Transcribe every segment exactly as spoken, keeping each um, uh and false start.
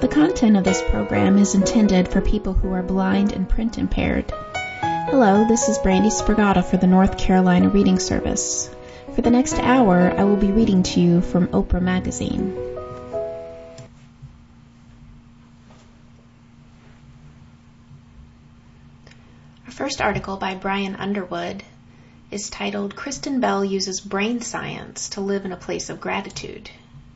The content of this program is intended for people who are blind and print impaired. Hello, this is Brandy Spragata for the North Carolina Reading Service. For the next hour, I will be reading to you from Oprah Magazine. Our first article by Brian Underwood is titled, Kristen Bell Uses Brain Science to Live in a Place of Gratitude.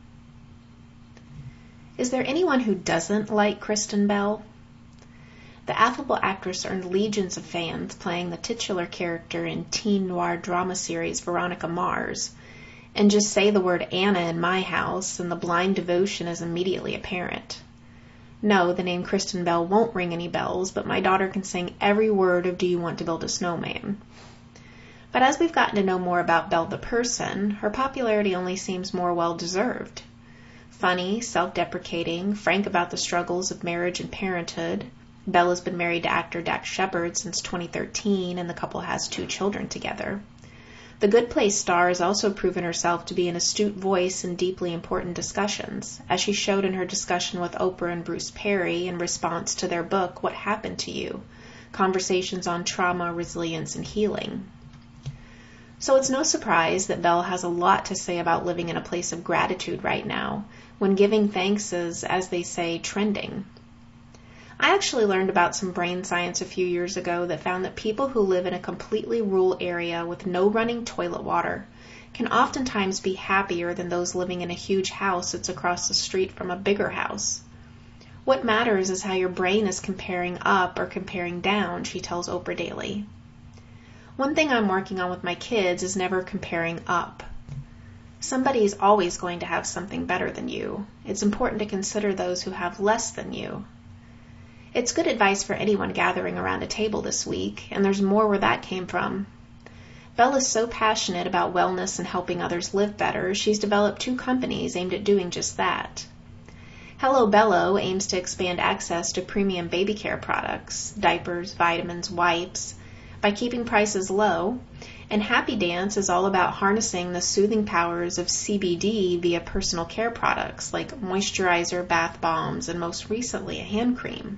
Is there anyone who doesn't like Kristen Bell? The affable actress earned legions of fans playing the titular character in teen noir drama series Veronica Mars, and just say the word Anna in my house and the blind devotion is immediately apparent. No, the name Kristen Bell won't ring any bells, but my daughter can sing every word of Do You Want to Build a Snowman? But as we've gotten to know more about Belle the person, her popularity only seems more well-deserved. Funny, self-deprecating, frank about the struggles of marriage and parenthood, Belle has been married to actor Dax Shepard since twenty thirteen, and the couple has two children together. The Good Place star has also proven herself to be an astute voice in deeply important discussions, as she showed in her discussion with Oprah and Bruce Perry in response to their book, What Happened to You? Conversations on Trauma, Resilience, and Healing. So it's no surprise that Belle has a lot to say about living in a place of gratitude right now, when giving thanks is, as they say, trending. I actually learned about some brain science a few years ago that found that people who live in a completely rural area with no running toilet water can oftentimes be happier than those living in a huge house that's across the street from a bigger house. What matters is how your brain is comparing up or comparing down, she tells Oprah Daily. One thing I'm working on with my kids is never comparing up. Somebody is always going to have something better than you. It's important to consider those who have less than you. It's good advice for anyone gathering around a table this week, and there's more where that came from. Belle is so passionate about wellness and helping others live better, she's developed two companies aimed at doing just that. Hello Bello aims to expand access to premium baby care products, diapers, vitamins, wipes, by keeping prices low, and Happy Dance is all about harnessing the soothing powers of C B D via personal care products like moisturizer, bath bombs, and most recently a hand cream.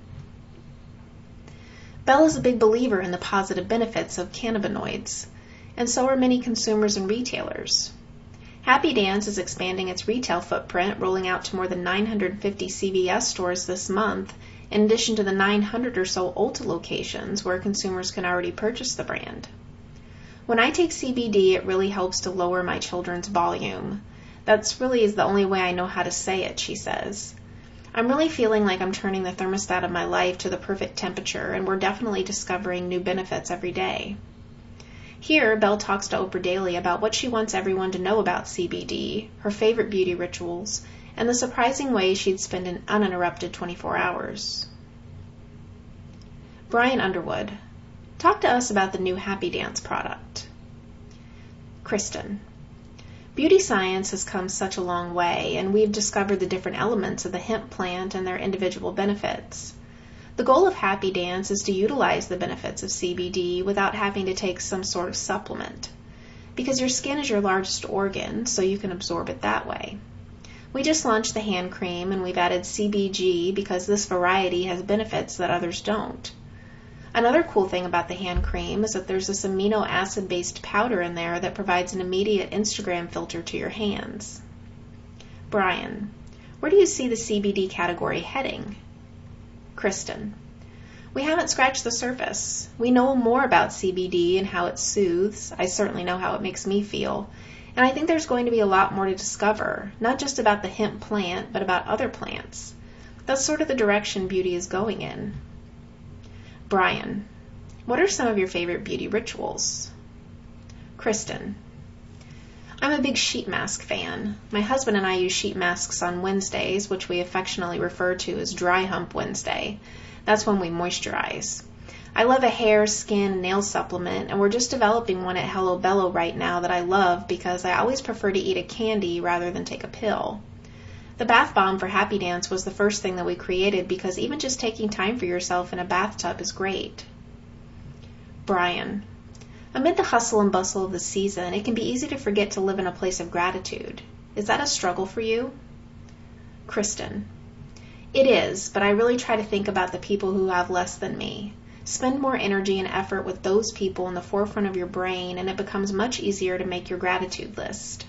Belle is a big believer in the positive benefits of cannabinoids, and so are many consumers and retailers. Happy Dance is expanding its retail footprint, rolling out to more than nine hundred fifty C V S stores this month, in addition to the nine hundred or so Ulta locations where consumers can already purchase the brand. When I take C B D, it really helps to lower my children's volume. That's really is the only way I know how to say it, she says. I'm really feeling like I'm turning the thermostat of my life to the perfect temperature, and we're definitely discovering new benefits every day. Here, Belle talks to Oprah Daily about what she wants everyone to know about C B D, her favorite beauty rituals, and the surprising way she'd spend an uninterrupted twenty-four hours. Brian Underwood, talk to us about the new Happy Dance product. Kristen, beauty science has come such a long way, and we've discovered the different elements of the hemp plant and their individual benefits. The goal of Happy Dance is to utilize the benefits of C B D without having to take some sort of supplement, because your skin is your largest organ, so you can absorb it that way. We just launched the hand cream, and we've added C B G because this variety has benefits that others don't. Another cool thing about the hand cream is that there's this amino acid-based powder in there that provides an immediate Instagram filter to your hands. Brian, where do you see the C B D category heading? Kristen, we haven't scratched the surface. We know more about C B D and how it soothes. I certainly know how it makes me feel. And I think there's going to be a lot more to discover, not just about the hemp plant, but about other plants. That's sort of the direction beauty is going in. Brian, what are some of your favorite beauty rituals? Kristen, I'm a big sheet mask fan. My husband and I use sheet masks on Wednesdays, which we affectionately refer to as Dry Hump Wednesday. That's when we moisturize. I love a hair, skin, nail supplement, and we're just developing one at Hello Bello right now that I love because I always prefer to eat a candy rather than take a pill. The bath bomb for Happy Dance was the first thing that we created because even just taking time for yourself in a bathtub is great. Brian, amid the hustle and bustle of the season, it can be easy to forget to live in a place of gratitude. Is that a struggle for you? Kristen, It is, but I really try to think about the people who have less than me. Spend more energy and effort with those people in the forefront of your brain, and it becomes much easier to make your gratitude list.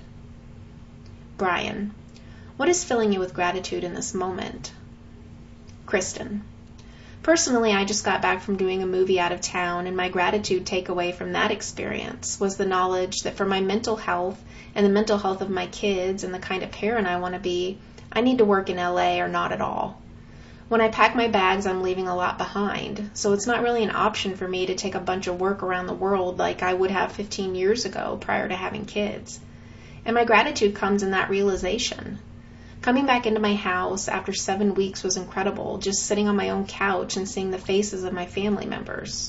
Brian, what is filling you with gratitude in this moment? Kristen, personally, I just got back from doing a movie out of town, and my gratitude takeaway from that experience was the knowledge that for my mental health and the mental health of my kids and the kind of parent I want to be, I need to work in L A or not at all. When I pack my bags, I'm leaving a lot behind, so it's not really an option for me to take a bunch of work around the world like I would have fifteen years ago prior to having kids. And my gratitude comes in that realization. Coming back into my house after seven weeks was incredible, just sitting on my own couch and seeing the faces of my family members.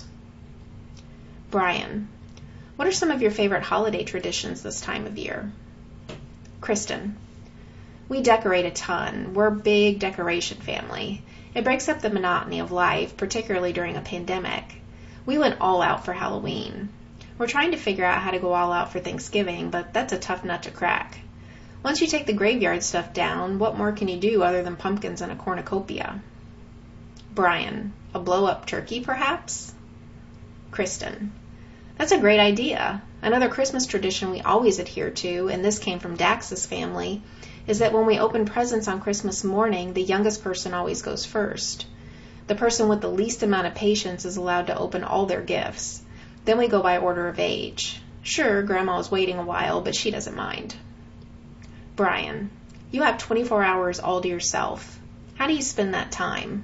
Brian, what are some of your favorite holiday traditions this time of year? Kristen, we decorate a ton. We're a big decoration family. It breaks up the monotony of life, particularly during a pandemic. We went all out for Halloween. We're trying to figure out how to go all out for Thanksgiving, but that's a tough nut to crack. Once you take the graveyard stuff down, what more can you do other than pumpkins and a cornucopia? Brian, a blow-up turkey, perhaps? Kristen, that's a great idea. Another Christmas tradition we always adhere to, and this came from Dax's family, is that when we open presents on Christmas morning, the youngest person always goes first. The person with the least amount of patience is allowed to open all their gifts. Then we go by order of age. Sure, Grandma is waiting a while, but she doesn't mind. Brian, you have twenty-four hours all to yourself. How do you spend that time?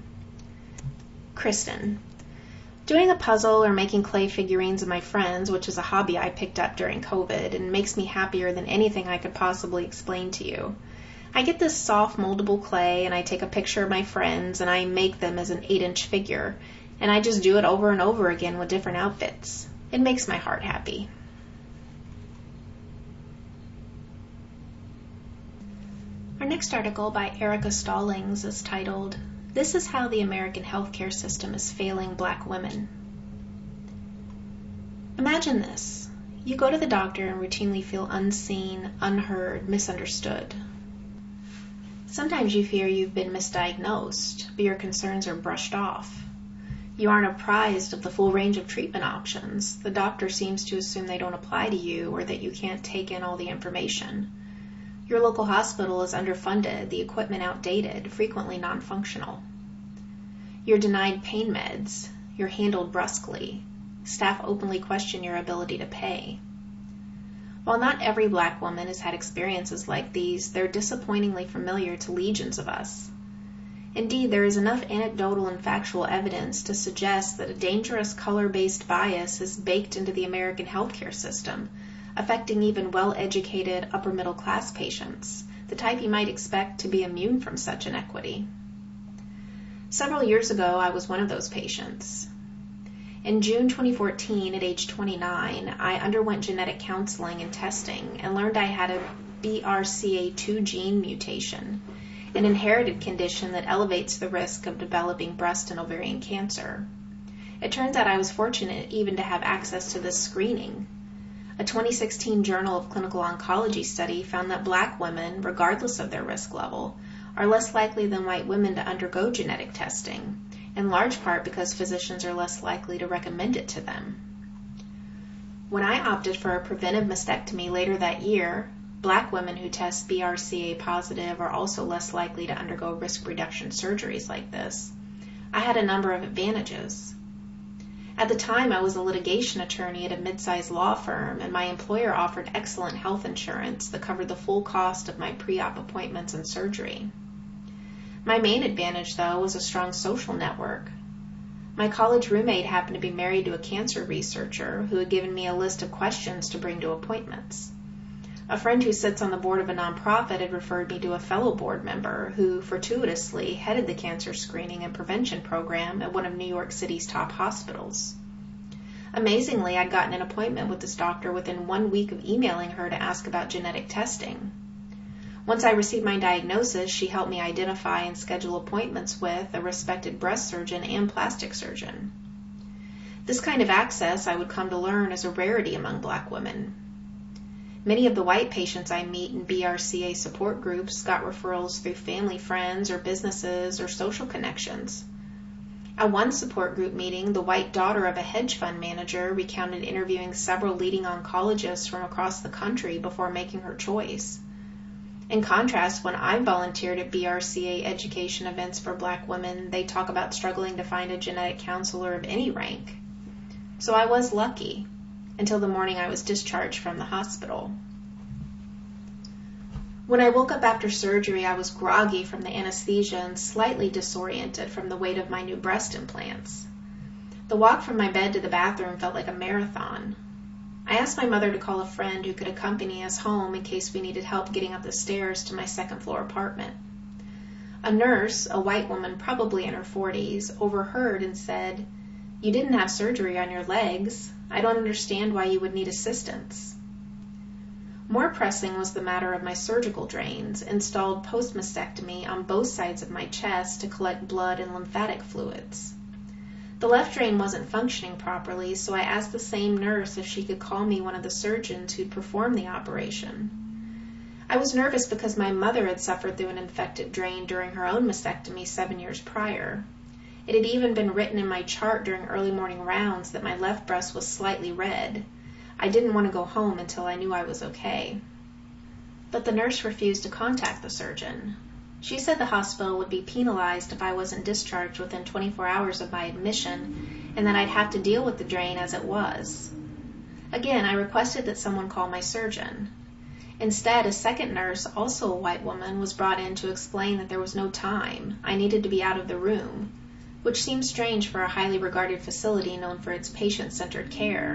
Kristen, doing a puzzle or making clay figurines of my friends, which is a hobby I picked up during COVID and makes me happier than anything I could possibly explain to you. I get this soft moldable clay and I take a picture of my friends and I make them as an eight inch figure, and I just do it over and over again with different outfits. It makes my heart happy. Our next article by Erica Stallings is titled, "This is How the American Healthcare System is Failing Black Women." Imagine this. You go to the doctor and routinely feel unseen, unheard, misunderstood. Sometimes you fear you've been misdiagnosed, but your concerns are brushed off. You aren't apprised of the full range of treatment options. The doctor seems to assume they don't apply to you or that you can't take in all the information. Your local hospital is underfunded, the equipment outdated, frequently non-functional. You're denied pain meds. You're handled brusquely. Staff openly question your ability to pay. While not every Black woman has had experiences like these, they're disappointingly familiar to legions of us. Indeed, there is enough anecdotal and factual evidence to suggest that a dangerous color-based bias is baked into the American healthcare system, affecting even well-educated upper-middle-class patients, the type you might expect to be immune from such inequity. Several years ago, I was one of those patients. In June twenty fourteen, at age twenty-nine, I underwent genetic counseling and testing and learned I had a B R C A two gene mutation, an inherited condition that elevates the risk of developing breast and ovarian cancer. It turns out I was fortunate even to have access to this screening. A twenty sixteen Journal of Clinical Oncology study found that Black women, regardless of their risk level, are less likely than white women to undergo genetic testing, in large part because physicians are less likely to recommend it to them. When I opted for a preventive mastectomy later that year, Black women who test B R C A positive are also less likely to undergo risk reduction surgeries like this. I had a number of advantages. At the time, I was a litigation attorney at a mid-sized law firm, and my employer offered excellent health insurance that covered the full cost of my pre-op appointments and surgery. My main advantage, though, was a strong social network. My college roommate happened to be married to a cancer researcher who had given me a list of questions to bring to appointments. A friend who sits on the board of a nonprofit had referred me to a fellow board member who fortuitously headed the cancer screening and prevention program at one of New York City's top hospitals. Amazingly, I'd gotten an appointment with this doctor within one week of emailing her to ask about genetic testing. Once I received my diagnosis, she helped me identify and schedule appointments with a respected breast surgeon and plastic surgeon. This kind of access, I would come to learn, is a rarity among Black women. Many of the white patients I meet in B R C A support groups got referrals through family, friends, or businesses or social connections. At one support group meeting, the white daughter of a hedge fund manager recounted interviewing several leading oncologists from across the country before making her choice. In contrast, when I volunteered at B R C A education events for black women, they talk about struggling to find a genetic counselor of any rank. So I was lucky, until the morning I was discharged from the hospital. When I woke up after surgery, I was groggy from the anesthesia and slightly disoriented from the weight of my new breast implants. The walk from my bed to the bathroom felt like a marathon. I asked my mother to call a friend who could accompany us home in case we needed help getting up the stairs to my second floor apartment. A nurse, a white woman probably in her forties, overheard and said, "You didn't have surgery on your legs. I don't understand why you would need assistance." More pressing was the matter of my surgical drains, installed post-mastectomy on both sides of my chest to collect blood and lymphatic fluids. The left drain wasn't functioning properly, so I asked the same nurse if she could call me one of the surgeons who'd performed the operation. I was nervous because my mother had suffered through an infected drain during her own mastectomy seven years prior. It had even been written in my chart during early morning rounds that my left breast was slightly red. I didn't want to go home until I knew I was okay. But the nurse refused to contact the surgeon. She said the hospital would be penalized if I wasn't discharged within twenty-four hours of my admission, and that I'd have to deal with the drain as it was. Again, I requested that someone call my surgeon. Instead, a second nurse, also a white woman, was brought in to explain that there was no time. I needed to be out of the room, which seemed strange for a highly regarded facility known for its patient-centered care.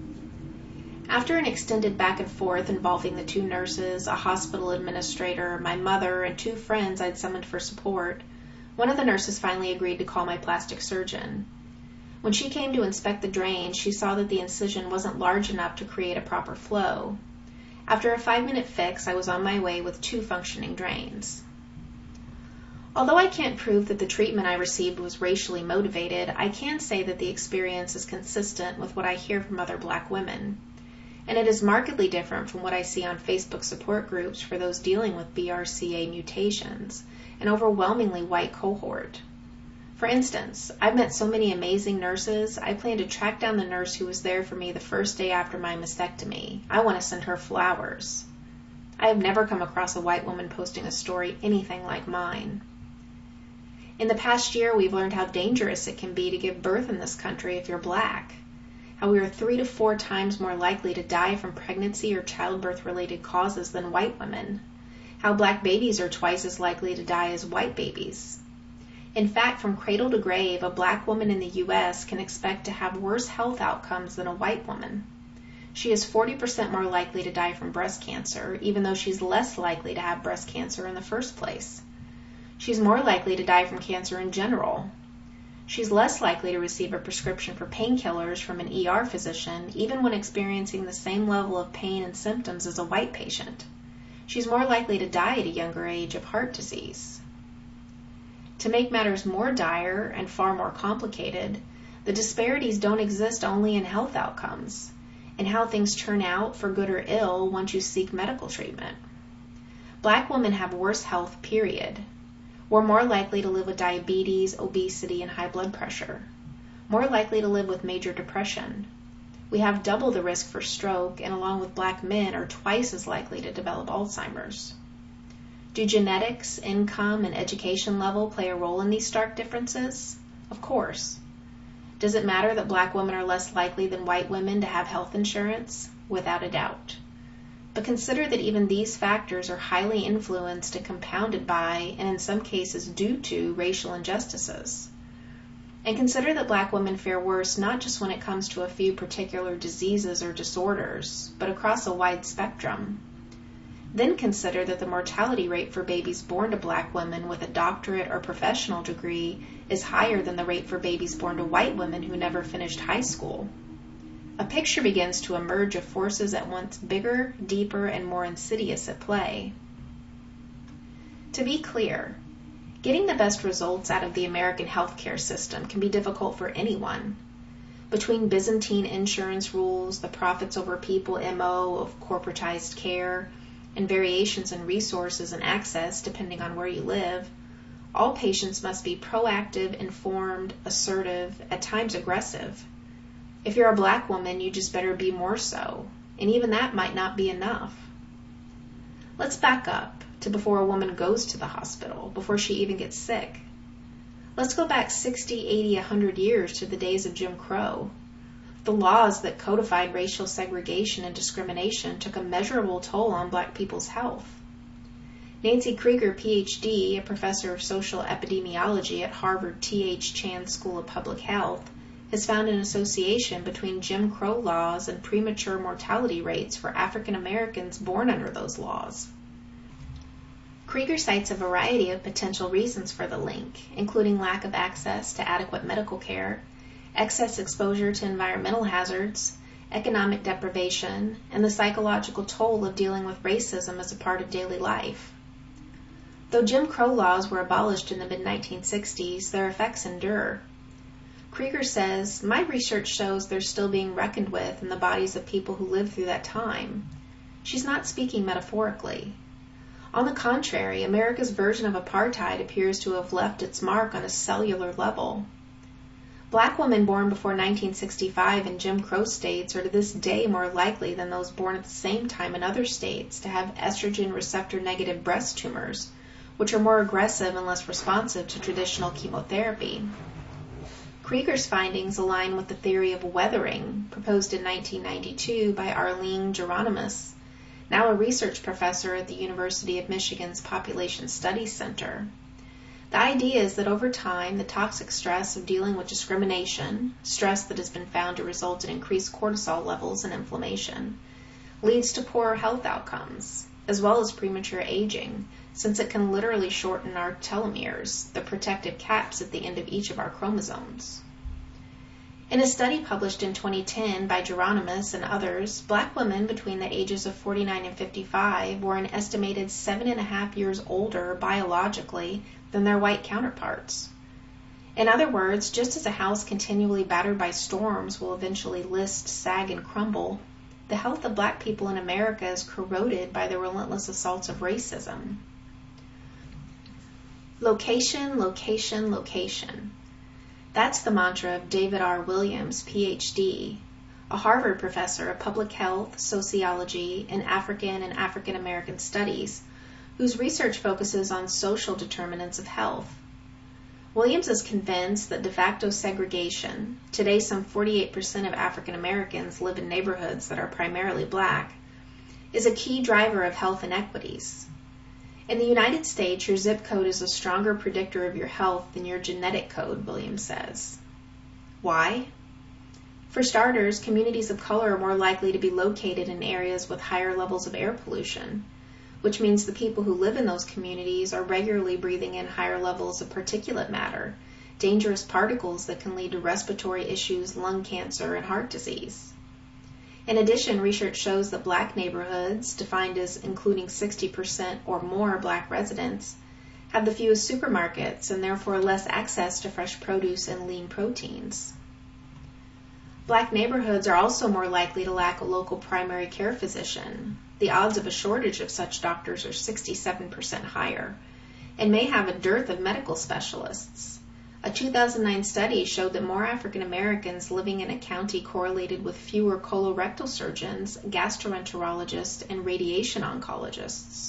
After an extended back and forth involving the two nurses, a hospital administrator, my mother, and two friends I'd summoned for support, one of the nurses finally agreed to call my plastic surgeon. When she came to inspect the drain, she saw that the incision wasn't large enough to create a proper flow. After a five-minute fix, I was on my way with two functioning drains. Although I can't prove that the treatment I received was racially motivated, I can say that the experience is consistent with what I hear from other black women. And it is markedly different from what I see on Facebook support groups for those dealing with B R C A mutations, an overwhelmingly white cohort. For instance, I've met so many amazing nurses, I plan to track down the nurse who was there for me the first day after my mastectomy. I want to send her flowers. I have never come across a white woman posting a story anything like mine. In the past year, we've learned how dangerous it can be to give birth in this country if you're black. How we are three to four times more likely to die from pregnancy or childbirth-related causes than white women. How black babies are twice as likely to die as white babies. In fact, from cradle to grave, a black woman in the U S can expect to have worse health outcomes than a white woman. She is forty percent more likely to die from breast cancer, even though she's less likely to have breast cancer in the first place. She's more likely to die from cancer in general. She's less likely to receive a prescription for painkillers from an E R physician, even when experiencing the same level of pain and symptoms as a white patient. She's more likely to die at a younger age of heart disease. To make matters more dire and far more complicated, the disparities don't exist only in health outcomes, and how things turn out, for good or ill, once you seek medical treatment. Black women have worse health, period. We're more likely to live with diabetes, obesity, and high blood pressure. More likely to live with major depression. We have double the risk for stroke, and along with black men, are twice as likely to develop Alzheimer's. Do genetics, income, and education level play a role in these stark differences? Of course. Does it matter that black women are less likely than white women to have health insurance? Without a doubt. But consider that even these factors are highly influenced and compounded by, and in some cases due to, racial injustices. And consider that black women fare worse not just when it comes to a few particular diseases or disorders, but across a wide spectrum. Then consider that the mortality rate for babies born to black women with a doctorate or professional degree is higher than the rate for babies born to white women who never finished high school. A picture begins to emerge of forces at once bigger, deeper, and more insidious at play. To be clear, getting the best results out of the American healthcare system can be difficult for anyone. Between Byzantine insurance rules, the profits over people M O of corporatized care, and variations in resources and access depending on where you live, all patients must be proactive, informed, assertive, at times aggressive. If you're a black woman, you just better be more so, and even that might not be enough. Let's back up to before a woman goes to the hospital, before she even gets sick. Let's go back sixty, eighty, one hundred years to the days of Jim Crow. The laws that codified racial segregation and discrimination took a measurable toll on black people's health. Nancy Krieger, P H D, a professor of social epidemiology at Harvard T H Chan School of Public Health, has found an association between Jim Crow laws and premature mortality rates for African Americans born under those laws. Krieger cites a variety of potential reasons for the link, including lack of access to adequate medical care, excess exposure to environmental hazards, economic deprivation, and the psychological toll of dealing with racism as a part of daily life. Though Jim Crow laws were abolished in the mid nineteen sixties, their effects endure. Krieger says, "My research shows they're still being reckoned with in the bodies of people who lived through that time." She's not speaking metaphorically. On the contrary, America's version of apartheid appears to have left its mark on a cellular level. Black women born before nineteen sixty-five in Jim Crow states are to this day more likely than those born at the same time in other states to have estrogen receptor-negative breast tumors, which are more aggressive and less responsive to traditional chemotherapy. Krieger's findings align with the theory of weathering proposed in nineteen ninety-two by Arlene Geronimus, now a research professor at the University of Michigan's Population Studies Center. The idea is that over time, the toxic stress of dealing with discrimination, stress that has been found to result in increased cortisol levels and inflammation, leads to poorer health outcomes, as well as premature aging, since it can literally shorten our telomeres, the protective caps at the end of each of our chromosomes. In a study published in twenty ten by Geronimus and others, black women between the ages of forty-nine and fifty-five were an estimated seven and a half years older biologically than their white counterparts. In other words, just as a house continually battered by storms will eventually list, sag, and crumble, the health of black people in America is corroded by the relentless assaults of racism. Location, location, location. That's the mantra of David R. Williams, P H D, a Harvard professor of public health, sociology, and African and African American studies, whose research focuses on social determinants of health. Williams is convinced that de facto segregation, today some forty-eight percent of African Americans live in neighborhoods that are primarily black, is a key driver of health inequities. In the United States, your zip code is a stronger predictor of your health than your genetic code, Williams says. Why? For starters, communities of color are more likely to be located in areas with higher levels of air pollution, which means the people who live in those communities are regularly breathing in higher levels of particulate matter, dangerous particles that can lead to respiratory issues, lung cancer, and heart disease. In addition, research shows that black neighborhoods, defined as including sixty percent or more black residents, have the fewest supermarkets and therefore less access to fresh produce and lean proteins. Black neighborhoods are also more likely to lack a local primary care physician. The odds of a shortage of such doctors are sixty-seven percent higher, and may have a dearth of medical specialists. A two thousand nine study showed that more African Americans living in a county correlated with fewer colorectal surgeons, gastroenterologists, and radiation oncologists.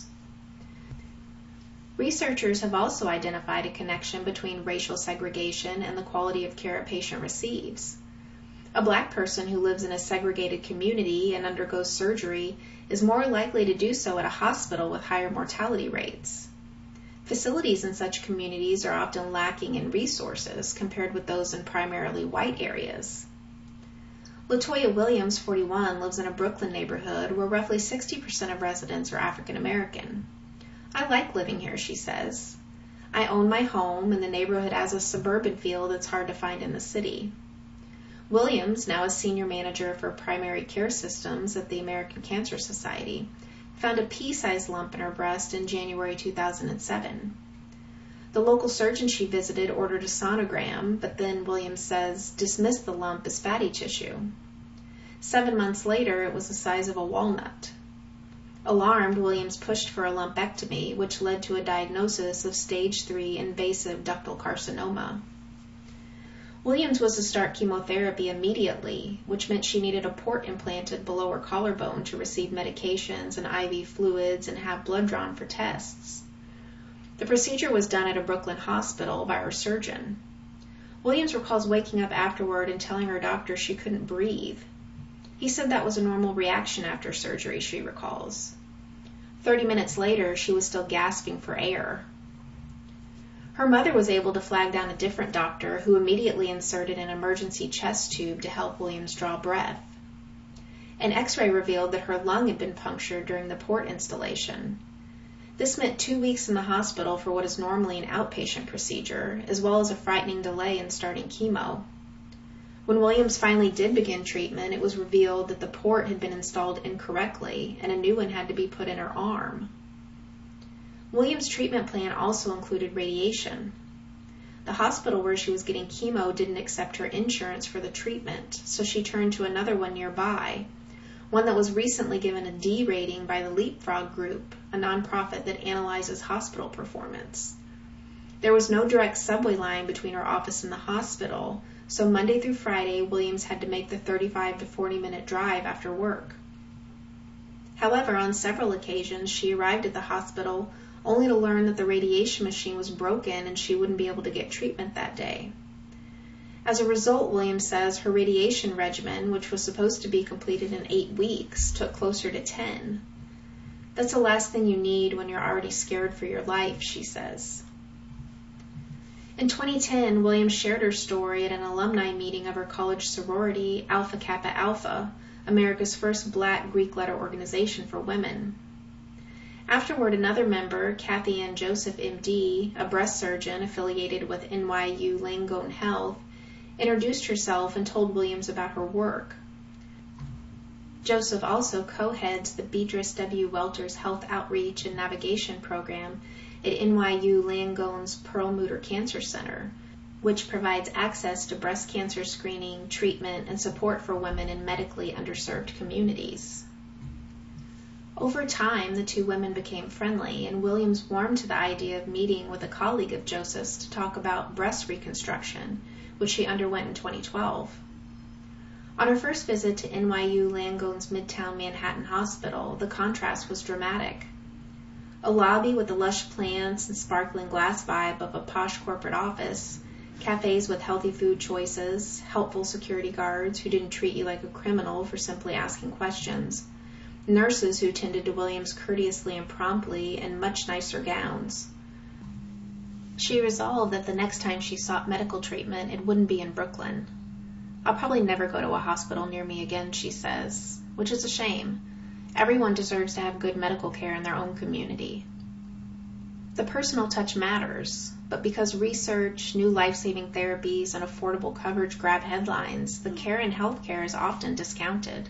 Researchers have also identified a connection between racial segregation and the quality of care a patient receives. A black person who lives in a segregated community and undergoes surgery is more likely to do so at a hospital with higher mortality rates. Facilities in such communities are often lacking in resources compared with those in primarily white areas. Latoya Williams, forty-one, lives in a Brooklyn neighborhood where roughly sixty percent of residents are African American. I like living here, she says. I own my home, and the neighborhood has a suburban feel that's hard to find in the city. Williams, now a senior manager for primary care systems at the American Cancer Society, found a pea-sized lump in her breast in January two thousand seven. The local surgeon she visited ordered a sonogram, but then, Williams says, dismissed the lump as fatty tissue. Seven months later, it was the size of a walnut. Alarmed, Williams pushed for a lumpectomy, which led to a diagnosis of stage three invasive ductal carcinoma. Williams was to start chemotherapy immediately, which meant she needed a port implanted below her collarbone to receive medications and I V fluids and have blood drawn for tests. The procedure was done at a Brooklyn hospital by her surgeon. Williams recalls waking up afterward and telling her doctor she couldn't breathe. He said that was a normal reaction after surgery, she recalls. Thirty minutes later, she was still gasping for air. Her mother was able to flag down a different doctor who immediately inserted an emergency chest tube to help Williams draw breath. An X-ray revealed that her lung had been punctured during the port installation. This meant two weeks in the hospital for what is normally an outpatient procedure, as well as a frightening delay in starting chemo. When Williams finally did begin treatment, it was revealed that the port had been installed incorrectly and a new one had to be put in her arm. Williams' treatment plan also included radiation. The hospital where she was getting chemo didn't accept her insurance for the treatment, so she turned to another one nearby, one that was recently given a D rating by the Leapfrog Group, a nonprofit that analyzes hospital performance. There was no direct subway line between her office and the hospital, so Monday through Friday, Williams had to make the thirty-five to forty minute drive after work. However, on several occasions, she arrived at the hospital only to learn that the radiation machine was broken and she wouldn't be able to get treatment that day. As a result, Williams says her radiation regimen, which was supposed to be completed in eight weeks, took closer to ten. That's the last thing you need when you're already scared for your life, she says. In twenty ten, Williams shared her story at an alumni meeting of her college sorority, Alpha Kappa Alpha, America's first black Greek letter organization for women. Afterward, another member, Kathy Ann Joseph, M D, a breast surgeon affiliated with N Y U Langone Health, introduced herself and told Williams about her work. Joseph also co-heads the Beatrice W. Welter's Health Outreach and Navigation Program at N Y U Langone's Perlmutter Cancer Center, which provides access to breast cancer screening, treatment, and support for women in medically underserved communities. Over time, the two women became friendly, and Williams warmed to the idea of meeting with a colleague of Joseph's to talk about breast reconstruction, which she underwent in twenty twelve. On her first visit to N Y U Langone's Midtown Manhattan Hospital, the contrast was dramatic. A lobby with the lush plants and sparkling glass vibe of a posh corporate office, cafes with healthy food choices, helpful security guards who didn't treat you like a criminal for simply asking questions, nurses who tended to Williams courteously and promptly, and much nicer gowns. She resolved that the next time she sought medical treatment, it wouldn't be in Brooklyn. I'll probably never go to a hospital near me again, she says, which is a shame. Everyone deserves to have good medical care in their own community. The personal touch matters, but because research, new life-saving therapies, and affordable coverage grab headlines, the care in healthcare is often discounted.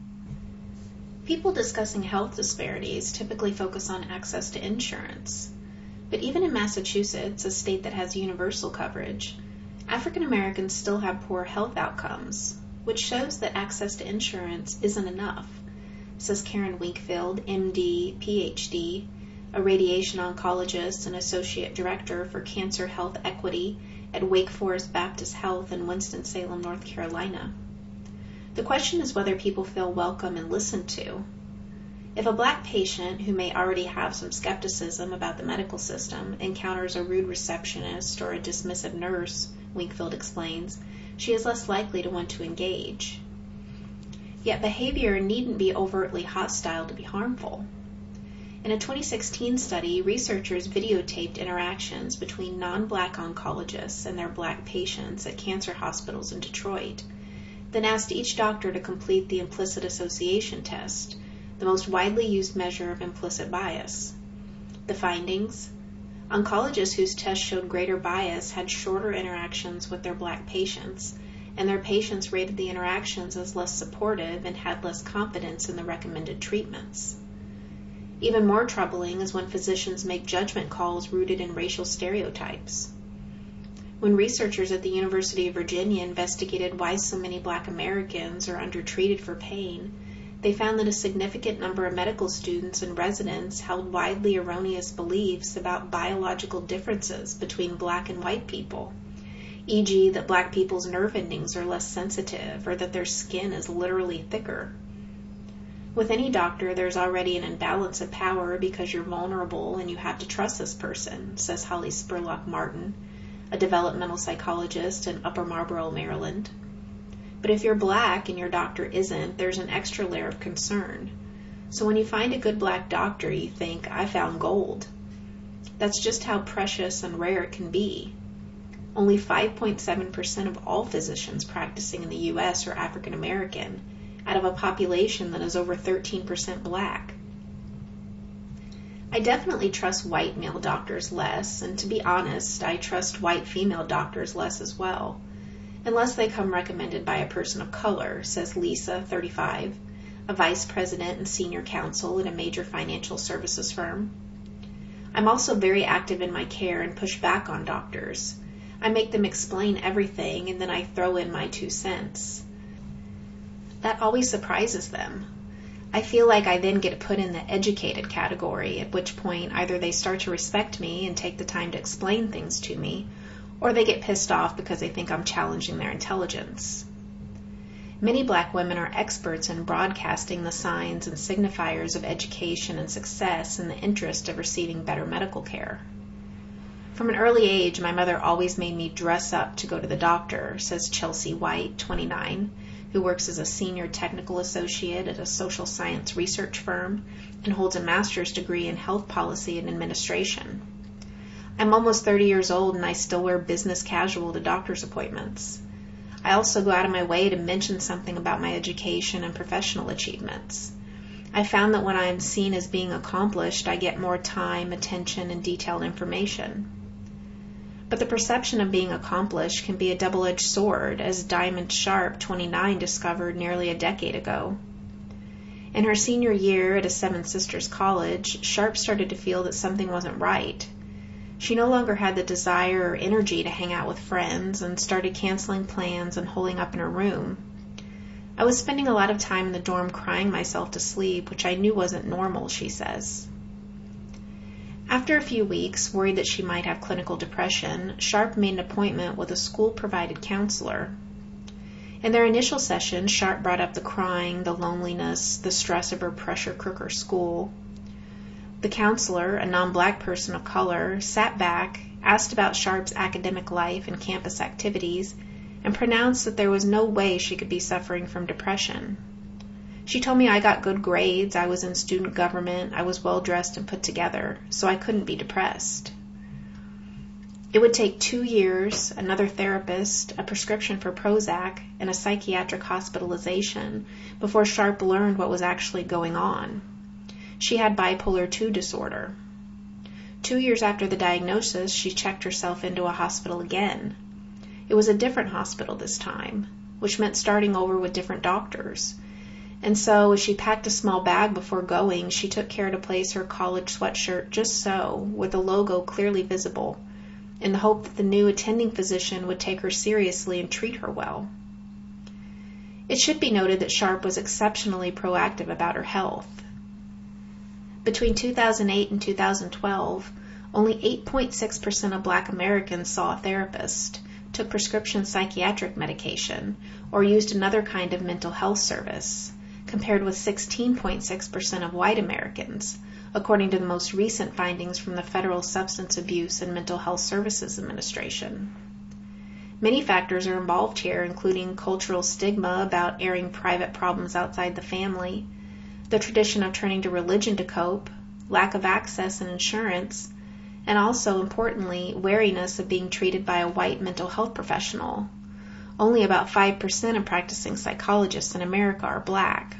People discussing health disparities typically focus on access to insurance. But even in Massachusetts, a state that has universal coverage, African Americans still have poor health outcomes, which shows that access to insurance isn't enough, says Karen Wakefield, M D, P H D, a radiation oncologist and associate director for cancer health equity at Wake Forest Baptist Health in Winston-Salem, North Carolina. The question is whether people feel welcome and listened to. If a black patient who may already have some skepticism about the medical system encounters a rude receptionist or a dismissive nurse, Wakefield explains, she is less likely to want to engage. Yet behavior needn't be overtly hostile to be harmful. In a twenty sixteen study, researchers videotaped interactions between non-black oncologists and their black patients at cancer hospitals in Detroit, then asked each doctor to complete the implicit association test, the most widely used measure of implicit bias. The findings? Oncologists whose test showed greater bias had shorter interactions with their black patients, and their patients rated the interactions as less supportive and had less confidence in the recommended treatments. Even more troubling is when physicians make judgment calls rooted in racial stereotypes. When researchers at the University of Virginia investigated why so many Black Americans are undertreated for pain, they found that a significant number of medical students and residents held widely erroneous beliefs about biological differences between Black and white people, for example that Black people's nerve endings are less sensitive or that their skin is literally thicker. With any doctor, there's already an imbalance of power because you're vulnerable and you have to trust this person, says Holly Spurlock Martin, a developmental psychologist in Upper Marlboro, Maryland. But if you're Black and your doctor isn't, there's an extra layer of concern. So when you find a good Black doctor, you think, I found gold. That's just how precious and rare it can be. Only five point seven percent of all physicians practicing in the U S are African American, out of a population that is over thirteen percent Black. I definitely trust white male doctors less, and to be honest, I trust white female doctors less as well, unless they come recommended by a person of color, says Lisa, thirty-five, a vice president and senior counsel at a major financial services firm. I'm also very active in my care and push back on doctors. I make them explain everything, and then I throw in my two cents. That always surprises them. I feel like I then get put in the educated category, at which point either they start to respect me and take the time to explain things to me, or they get pissed off because they think I'm challenging their intelligence. Many Black women are experts in broadcasting the signs and signifiers of education and success in the interest of receiving better medical care. From an early age, my mother always made me dress up to go to the doctor, says Chelsea White, twenty-nine, who works as a senior technical associate at a social science research firm and holds a master's degree in health policy and administration. I'm almost thirty years old and I still wear business casual to doctor's appointments. I also go out of my way to mention something about my education and professional achievements. I found that when I am seen as being accomplished, I get more time, attention, and detailed information. But the perception of being accomplished can be a double-edged sword, as Diamond Sharp, twenty-nine, discovered nearly a decade ago. In her senior year at a Seven Sisters college, Sharp started to feel that something wasn't right. She no longer had the desire or energy to hang out with friends and started canceling plans and holding up in her room. I was spending a lot of time in the dorm crying myself to sleep, which I knew wasn't normal, she says. After a few weeks, worried that she might have clinical depression, Sharp made an appointment with a school-provided counselor. In their initial session, Sharp brought up the crying, the loneliness, the stress of her pressure cooker school. The counselor, a non-Black person of color, sat back, asked about Sharp's academic life and campus activities, and pronounced that there was no way she could be suffering from depression. She told me I got good grades, I was in student government, I was well-dressed and put together, so I couldn't be depressed. It would take two years, another therapist, a prescription for Prozac, and a psychiatric hospitalization before Sharp learned what was actually going on. She had bipolar two disorder. Two years after the diagnosis, she checked herself into a hospital again. It was a different hospital this time, which meant starting over with different doctors. And so, as she packed a small bag before going, she took care to place her college sweatshirt just so, with the logo clearly visible, in the hope that the new attending physician would take her seriously and treat her well. It should be noted that Sharp was exceptionally proactive about her health. Between two thousand eight and two thousand twelve, only eight point six percent of Black Americans saw a therapist, took prescription psychiatric medication, or used another kind of mental health service, compared with sixteen point six percent of white Americans, according to the most recent findings from the Federal Substance Abuse and Mental Health Services Administration. Many factors are involved here, including cultural stigma about airing private problems outside the family, the tradition of turning to religion to cope, lack of access and insurance, and also, importantly, wariness of being treated by a white mental health professional. Only about five percent of practicing psychologists in America are Black.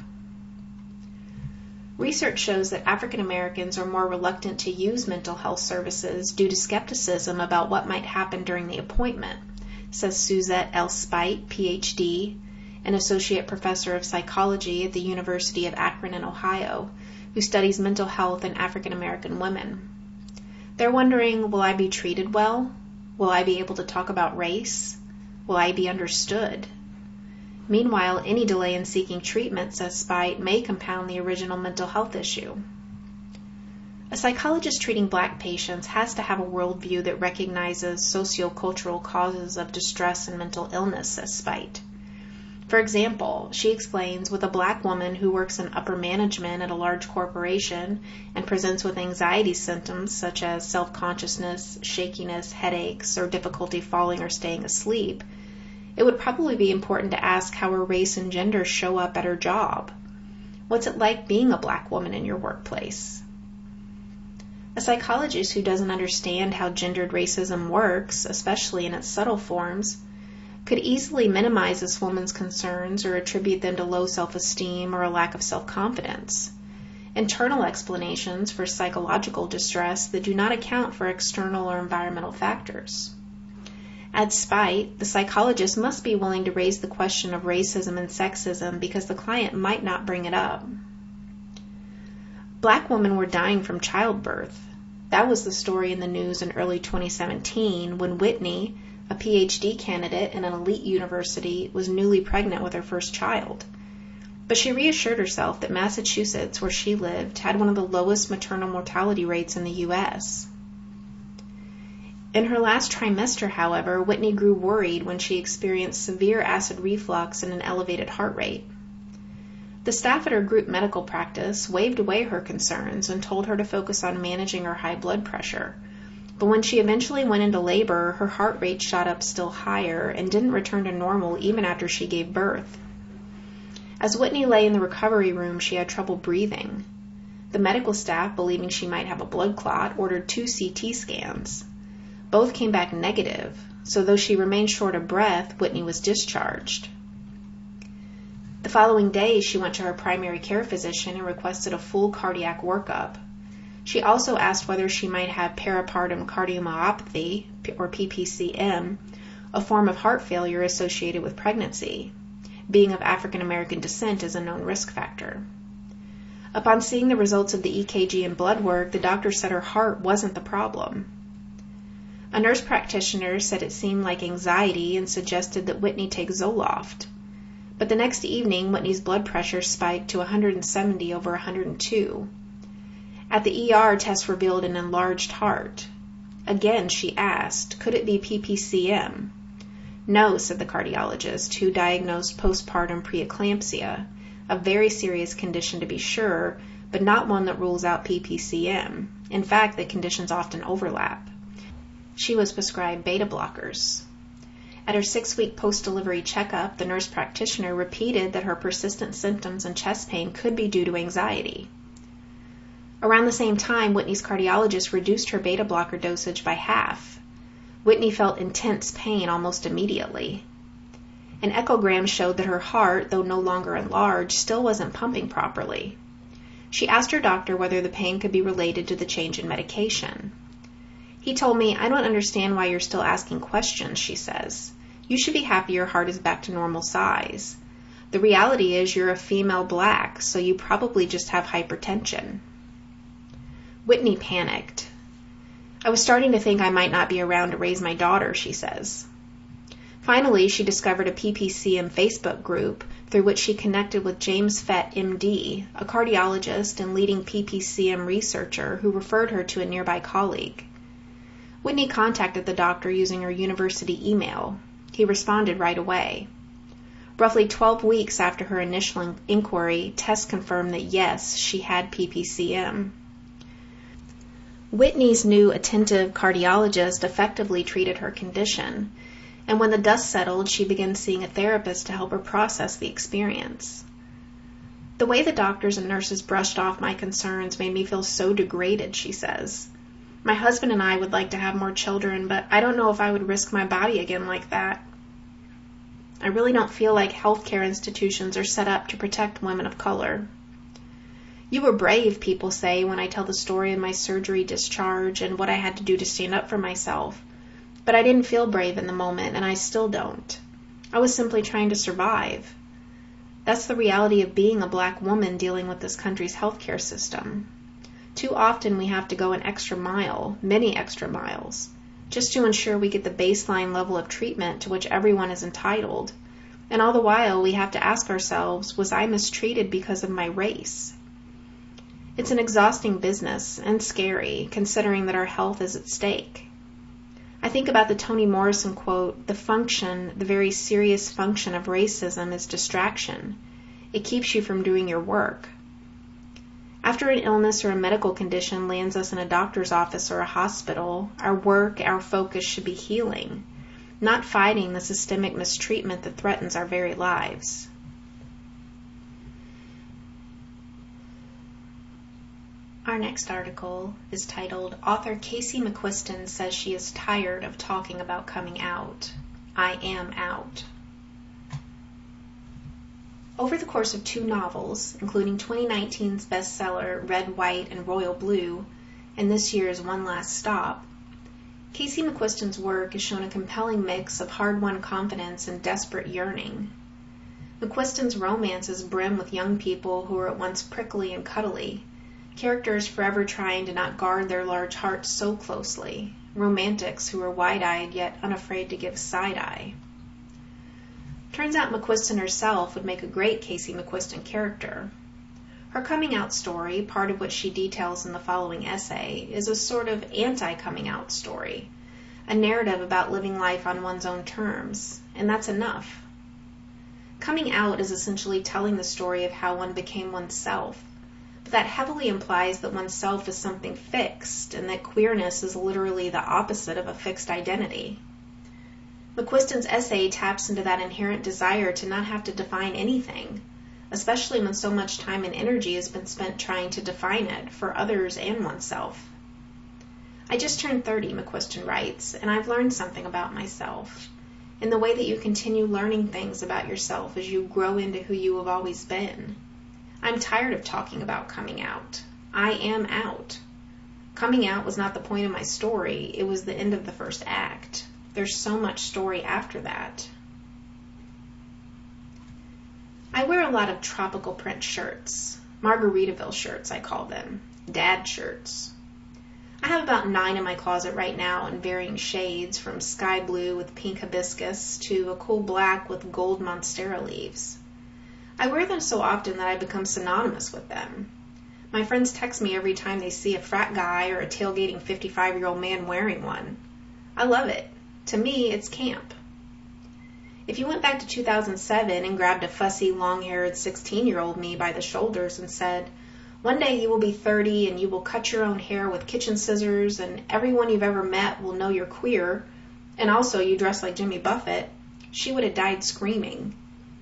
Research shows that African Americans are more reluctant to use mental health services due to skepticism about what might happen during the appointment, says Suzette L. Spite, P H D, an associate professor of psychology at the University of Akron in Ohio, who studies mental health in African American women. They're wondering, will I be treated well? Will I be able to talk about race? Will I be understood? Meanwhile, any delay in seeking treatment, says Speight, may compound the original mental health issue. A psychologist treating Black patients has to have a worldview that recognizes sociocultural causes of distress and mental illness, says Speight. For example, she explains, with a Black woman who works in upper management at a large corporation and presents with anxiety symptoms such as self-consciousness, shakiness, headaches, or difficulty falling or staying asleep, it would probably be important to ask how her race and gender show up at her job. What's it like being a Black woman in your workplace? A psychologist who doesn't understand how gendered racism works, especially in its subtle forms, could easily minimize this woman's concerns or attribute them to low self-esteem or a lack of self-confidence. Internal explanations for psychological distress that do not account for external or environmental factors. Adds Speight, the psychologist must be willing to raise the question of racism and sexism because the client might not bring it up. Black women were dying from childbirth. That was the story in the news in early twenty seventeen when Whitney, a P H D candidate in an elite university, was newly pregnant with her first child. But she reassured herself that Massachusetts, where she lived, had one of the lowest maternal mortality rates in the U S In her last trimester, however, Whitney grew worried when she experienced severe acid reflux and an elevated heart rate. The staff at her group medical practice waved away her concerns and told her to focus on managing her high blood pressure. But when she eventually went into labor, her heart rate shot up still higher and didn't return to normal even after she gave birth. As Whitney lay in the recovery room, she had trouble breathing. The medical staff, believing she might have a blood clot, ordered two C T scans. Both came back negative, so though she remained short of breath, Whitney was discharged. The following day, she went to her primary care physician and requested a full cardiac workup. She also asked whether she might have peripartum cardiomyopathy, or P P C M, a form of heart failure associated with pregnancy. Being of African American descent is a known risk factor. Upon seeing the results of the E K G and blood work, the doctor said her heart wasn't the problem. A nurse practitioner said it seemed like anxiety and suggested that Whitney take Zoloft. But the next evening, Whitney's blood pressure spiked to one hundred seventy over one hundred two. At the E R, tests revealed an enlarged heart. Again, she asked, could it be P P C M? No, said the cardiologist, who diagnosed postpartum preeclampsia, a very serious condition to be sure, but not one that rules out P P C M. In fact, the conditions often overlap. She was prescribed beta blockers. At her six-week post-delivery checkup, the nurse practitioner repeated that her persistent symptoms and chest pain could be due to anxiety. Around the same time, Whitney's cardiologist reduced her beta blocker dosage by half. Whitney felt intense pain almost immediately. An echogram showed that her heart, though no longer enlarged, still wasn't pumping properly. She asked her doctor whether the pain could be related to the change in medication. He told me, I don't understand why you're still asking questions, she says. You should be happy your heart is back to normal size. The reality is you're a female Black, so you probably just have hypertension. Whitney panicked. I was starting to think I might not be around to raise my daughter, she says. Finally, she discovered a P P C M Facebook group through which she connected with James Fett, M D, a cardiologist and leading P P C M researcher who referred her to a nearby colleague. Whitney contacted the doctor using her university email. He responded right away. Roughly twelve weeks after her initial inquiry, tests confirmed that yes, she had P P C M. Whitney's new attentive cardiologist effectively treated her condition, and when the dust settled, she began seeing a therapist to help her process the experience. The way the doctors and nurses brushed off my concerns made me feel so degraded, she says. My husband and I would like to have more children, but I don't know if I would risk my body again like that. I really don't feel like healthcare institutions are set up to protect women of color. You were brave, people say, when I tell the story of my surgery discharge and what I had to do to stand up for myself. But I didn't feel brave in the moment, and I still don't. I was simply trying to survive. That's the reality of being a black woman dealing with this country's healthcare system. Too often we have to go an extra mile, many extra miles, just to ensure we get the baseline level of treatment to which everyone is entitled. And all the while we have to ask ourselves, was I mistreated because of my race? It's an exhausting business and scary, considering that our health is at stake. I think about the Toni Morrison quote, the function, the very serious function of racism is distraction. It keeps you from doing your work. After an illness or a medical condition lands us in a doctor's office or a hospital, our work, our focus should be healing, not fighting the systemic mistreatment that threatens our very lives. Our next article is titled, Author Casey McQuiston Says She is Tired of Talking About Coming Out. I Am Out. Over the course of two novels, including twenty nineteen's bestseller Red, White, and Royal Blue, and this year's One Last Stop, Casey McQuiston's work has shown a compelling mix of hard-won confidence and desperate yearning. McQuiston's romances brim with young people who are at once prickly and cuddly, characters forever trying to not guard their large hearts so closely, romantics who are wide-eyed yet unafraid to give side-eye. Turns out McQuiston herself would make a great Casey McQuiston character. Her coming-out story, part of which she details in the following essay, is a sort of anti-coming-out story, a narrative about living life on one's own terms, and that's enough. Coming out is essentially telling the story of how one became oneself, but that heavily implies that oneself is something fixed and that queerness is literally the opposite of a fixed identity. McQuiston's essay taps into that inherent desire to not have to define anything, especially when so much time and energy has been spent trying to define it for others and oneself. I just turned thirty, McQuiston writes, and I've learned something about myself, in the way that you continue learning things about yourself as you grow into who you have always been. I'm tired of talking about coming out. I am out. Coming out was not the point of my story. It was the end of the first act. There's so much story after that. I wear a lot of tropical print shirts. Margaritaville shirts, I call them. Dad shirts. I have about nine in my closet right now in varying shades, from sky blue with pink hibiscus to a cool black with gold monstera leaves. I wear them so often that I become synonymous with them. My friends text me every time they see a frat guy or a tailgating fifty-five-year-old man wearing one. I love it. To me, it's camp. If you went back to two thousand seven and grabbed a fussy, long-haired sixteen-year-old me by the shoulders and said, one day you will be thirty and you will cut your own hair with kitchen scissors and everyone you've ever met will know you're queer, and also you dress like Jimmy Buffett, she would have died screaming.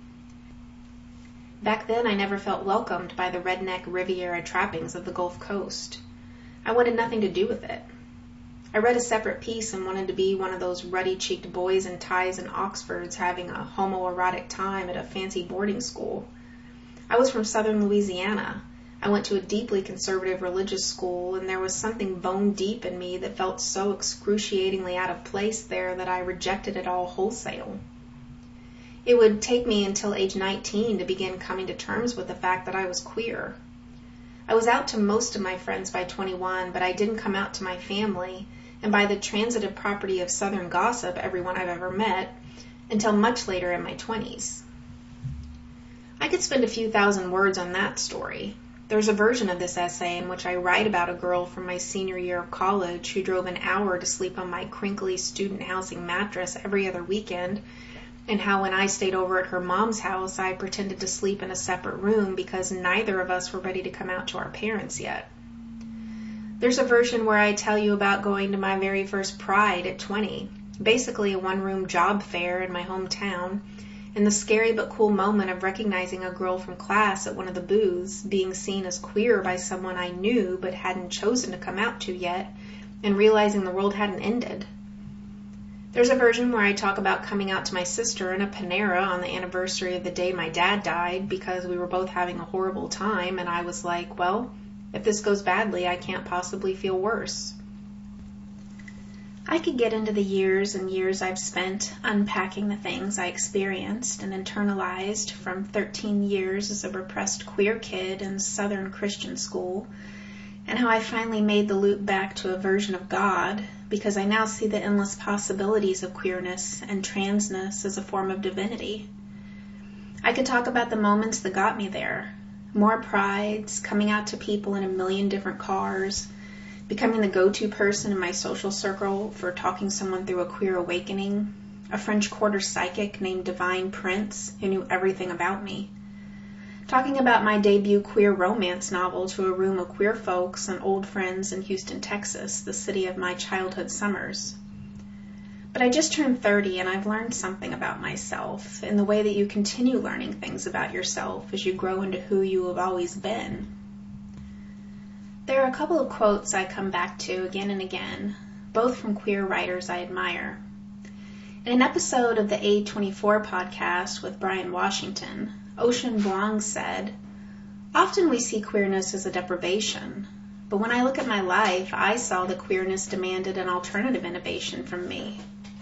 Back then, I never felt welcomed by the redneck Riviera trappings of the Gulf Coast. I wanted nothing to do with it. I read a separate piece and wanted to be one of those ruddy-cheeked boys in ties and Oxfords having a homoerotic time at a fancy boarding school. I was from southern Louisiana. I went to a deeply conservative religious school, and there was something bone deep in me that felt so excruciatingly out of place there that I rejected it all wholesale. It would take me until age nineteen to begin coming to terms with the fact that I was queer. I was out to most of my friends by twenty-one, but I didn't come out to my family, and by the transitive property of Southern gossip, everyone I've ever met, until much later in my twenties. I could spend a few thousand words on that story. There's a version of this essay in which I write about a girl from my senior year of college who drove an hour to sleep on my crinkly student housing mattress every other weekend, and how when I stayed over at her mom's house, I pretended to sleep in a separate room because neither of us were ready to come out to our parents yet. There's a version where I tell you about going to my very first Pride at twenty, basically a one-room job fair in my hometown, and the scary but cool moment of recognizing a girl from class at one of the booths, being seen as queer by someone I knew but hadn't chosen to come out to yet, and realizing the world hadn't ended. There's a version where I talk about coming out to my sister in a Panera on the anniversary of the day my dad died because we were both having a horrible time, and I was like, well, if this goes badly, I can't possibly feel worse. I could get into the years and years I've spent unpacking the things I experienced and internalized from thirteen years as a repressed queer kid in Southern Christian school, and how I finally made the loop back to a version of God because I now see the endless possibilities of queerness and transness as a form of divinity. I could talk about the moments that got me there. More prides, coming out to people in a million different cars, becoming the go-to person in my social circle for talking someone through a queer awakening, a French Quarter psychic named Divine Prince who knew everything about me, talking about my debut queer romance novel to a room of queer folks and old friends in Houston, Texas, the city of my childhood summers. But I just turned thirty and I've learned something about myself in the way that you continue learning things about yourself as you grow into who you have always been. There are a couple of quotes I come back to again and again, both from queer writers I admire. In an episode of the A twenty-four podcast with Brian Washington, Ocean Vuong said, "Often we see queerness as a deprivation, but when I look at my life, I saw that queerness demanded an alternative innovation from me.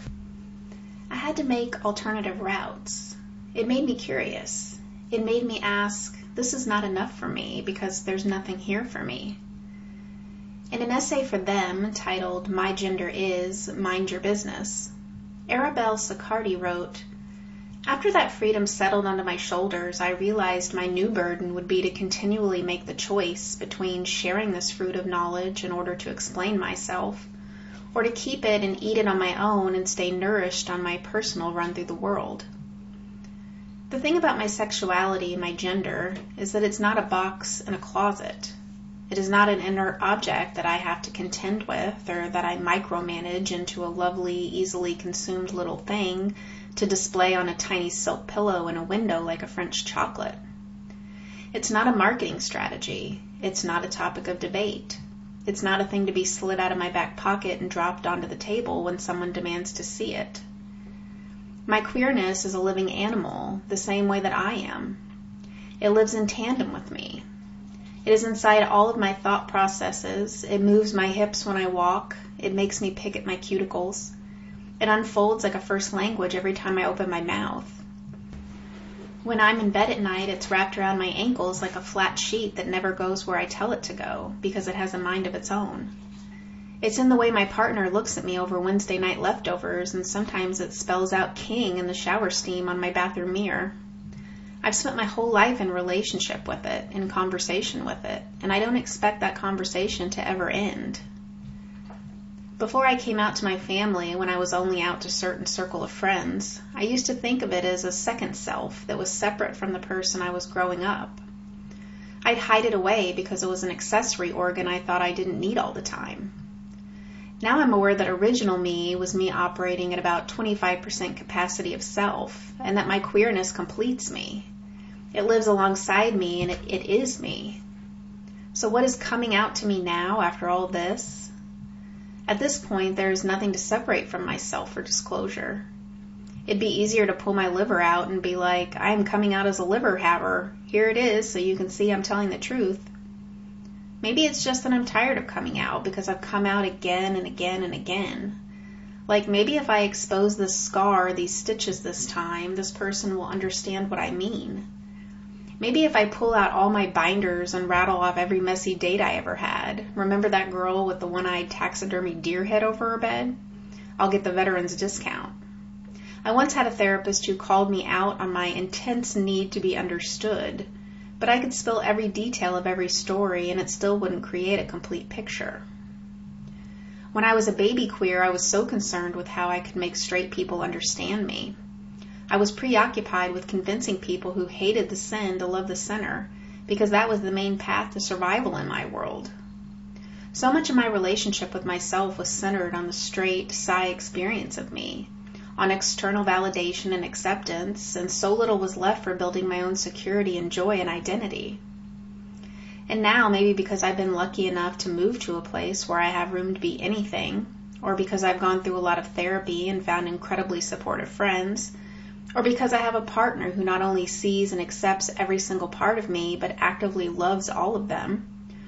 I had to make alternative routes. It made me curious. It made me ask, this is not enough for me because there's nothing here for me." In an essay for Them titled My Gender Is, Mind Your Business, Arabelle Saccardi wrote, "After that freedom settled onto my shoulders, I realized my new burden would be to continually make the choice between sharing this fruit of knowledge in order to explain myself, or to keep it and eat it on my own and stay nourished on my personal run through the world. The thing about my sexuality, my gender, is that it's not a box in a closet. It is not an inert object that I have to contend with or that I micromanage into a lovely, easily consumed little thing to display on a tiny silk pillow in a window like a French chocolate. It's not a marketing strategy. It's not a topic of debate. It's not a thing to be slid out of my back pocket and dropped onto the table when someone demands to see it. My queerness is a living animal, the same way that I am. It lives in tandem with me. It is inside all of my thought processes. It moves my hips when I walk. It makes me pick at my cuticles. It unfolds like a first language every time I open my mouth. When I'm in bed at night, it's wrapped around my ankles like a flat sheet that never goes where I tell it to go because it has a mind of its own. It's in the way my partner looks at me over Wednesday night leftovers, and sometimes it spells out king in the shower steam on my bathroom mirror. I've spent my whole life in relationship with it, in conversation with it, and I don't expect that conversation to ever end. Before I came out to my family, when I was only out to a certain circle of friends, I used to think of it as a second self that was separate from the person I was growing up. I'd hide it away because it was an accessory organ I thought I didn't need all the time. Now I'm aware that original me was me operating at about twenty-five percent capacity of self, and that my queerness completes me. It lives alongside me, and it, it is me. So what is coming out to me now after all this? At this point, there is nothing to separate from myself for disclosure. It'd be easier to pull my liver out and be like, I am coming out as a liver haver. Here it is, so you can see I'm telling the truth. Maybe it's just that I'm tired of coming out because I've come out again and again and again. Like maybe if I expose this scar, these stitches this time, this person will understand what I mean. Maybe if I pull out all my binders and rattle off every messy date I ever had, remember that girl with the one-eyed taxidermy deer head over her bed? I'll get the veteran's discount. I once had a therapist who called me out on my intense need to be understood, but I could spill every detail of every story and it still wouldn't create a complete picture. When I was a baby queer, I was so concerned with how I could make straight people understand me. I was preoccupied with convincing people who hated the sin to love the sinner, because that was the main path to survival in my world. So much of my relationship with myself was centered on the straight, psi experience of me, on external validation and acceptance, and so little was left for building my own security and joy and identity. And now, maybe because I've been lucky enough to move to a place where I have room to be anything, or because I've gone through a lot of therapy and found incredibly supportive friends, or because I have a partner who not only sees and accepts every single part of me, but actively loves all of them,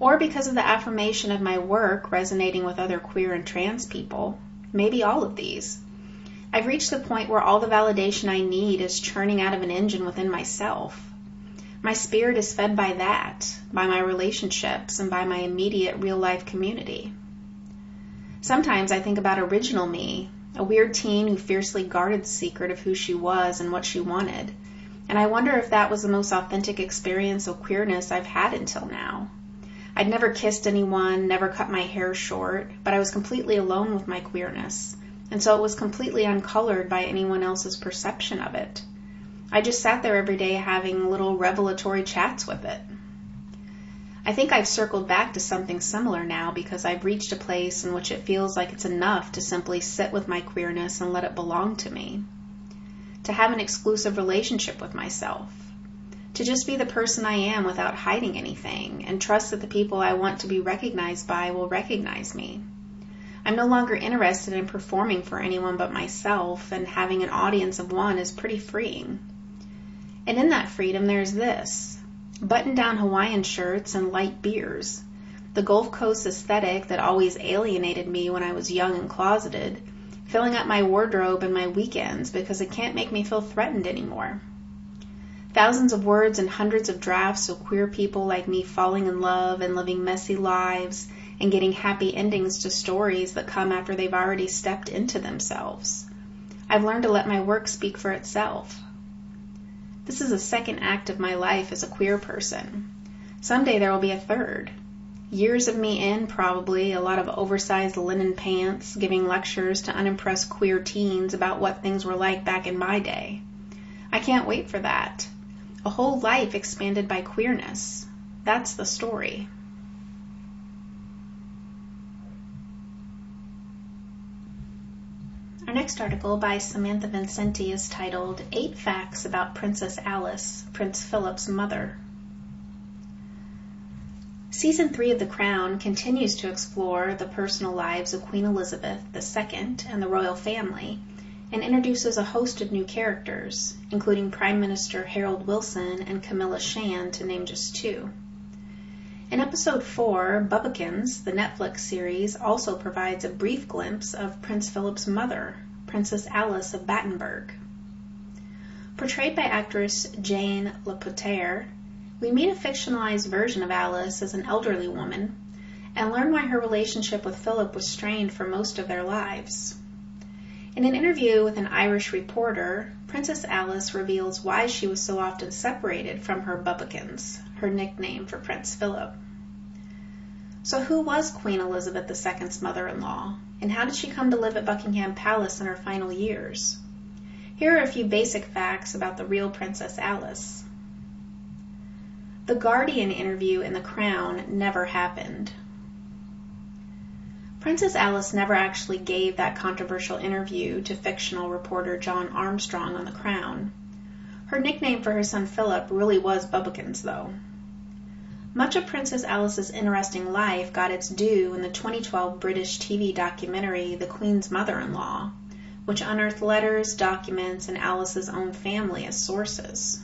or because of the affirmation of my work resonating with other queer and trans people. Maybe all of these. I've reached the point where all the validation I need is churning out of an engine within myself. My spirit is fed by that, by my relationships, and by my immediate real-life community. Sometimes I think about original me, a weird teen who fiercely guarded the secret of who she was and what she wanted, and I wonder if that was the most authentic experience of queerness I've had until now. I'd never kissed anyone, never cut my hair short, but I was completely alone with my queerness, and so it was completely uncolored by anyone else's perception of it. I just sat there every day having little revelatory chats with it. I think I've circled back to something similar now because I've reached a place in which it feels like it's enough to simply sit with my queerness and let it belong to me. To have an exclusive relationship with myself. To just be the person I am without hiding anything, and trust that the people I want to be recognized by will recognize me. I'm no longer interested in performing for anyone but myself, and having an audience of one is pretty freeing. And in that freedom there's this: button-down Hawaiian shirts and light beers, the Gulf Coast aesthetic that always alienated me when I was young and closeted, filling up my wardrobe and my weekends because it can't make me feel threatened anymore. Thousands of words and hundreds of drafts of queer people like me falling in love and living messy lives and getting happy endings to stories that come after they've already stepped into themselves. I've learned to let my work speak for itself. This is the second act of my life as a queer person. Someday there will be a third. Years of me in, probably, a lot of oversized linen pants, giving lectures to unimpressed queer teens about what things were like back in my day. I can't wait for that. A whole life expanded by queerness. That's the story. Our next article by Samantha Vincenti is titled Eight Facts About Princess Alice, Prince Philip's Mother. Season three of The Crown continues to explore the personal lives of Queen Elizabeth the Second and the royal family, and introduces a host of new characters, including Prime Minister Harold Wilson and Camilla Shand, to name just two. In episode four, Bubbikins, the Netflix series, also provides a brief glimpse of Prince Philip's mother, Princess Alice of Battenberg. Portrayed by actress Jane Lapotaire, we meet a fictionalized version of Alice as an elderly woman, and learn why her relationship with Philip was strained for most of their lives. In an interview with an Irish reporter, Princess Alice reveals why she was so often separated from her Bubbikins, her nickname for Prince Philip. So who was Queen Elizabeth the Second's mother-in-law, and how did she come to live at Buckingham Palace in her final years? Here are a few basic facts about the real Princess Alice. The Guardian interview in The Crown never happened. Princess Alice never actually gave that controversial interview to fictional reporter John Armstrong on The Crown. Her nickname for her son Philip really was Bubbikins, though. Much of Princess Alice's interesting life got its due in the twenty twelve British T V documentary The Queen's Mother-in-Law, which unearthed letters, documents, and Alice's own family as sources.